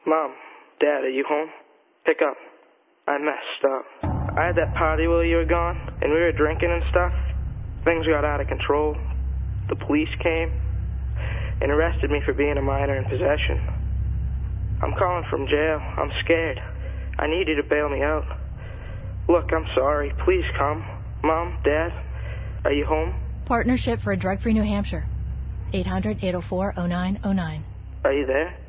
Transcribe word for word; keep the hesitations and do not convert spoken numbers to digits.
Mom, Dad, are you home? Pick up. I messed up. I had that party while you were gone, and we were drinking and stuff. Things got out of control. The police came and arrested me for being a minor in possession. I'm calling from jail. I'm scared. I need you to bail me out. Look, I'm sorry. Please come. Mom, Dad, are you home? Partnership for a Drug-Free New Hampshire. eight hundred, eight oh four, oh nine oh nine. Are you there?